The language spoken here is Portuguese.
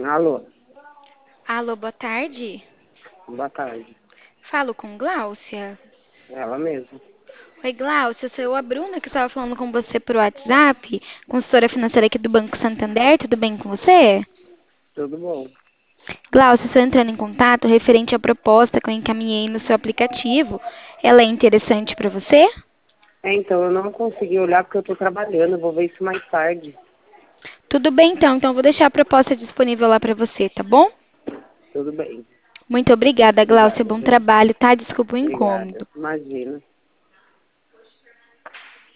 Alô, Alô, boa tarde. boa tarde. Falo com Gláucia. Ela mesma. Oi, Gláucia, sou eu, a Bruna, que estava falando com você por WhatsApp, consultora financeira aqui do Banco Santander. Tudo bem com você? Tudo bom? Gláucia, estou entrando em contato referente à proposta que eu encaminhei no seu aplicativo. Ela é interessante para você? Então, eu não consegui olhar porque eu tô trabalhando. Vou ver isso mais tarde. Tudo bem, então. Então, eu vou deixar a proposta disponível lá para você, tá bom? Tudo bem. Muito obrigada, Gláucia. Obrigado, Bom viu? trabalho, tá? Desculpa o Obrigada. incômodo. Imagina.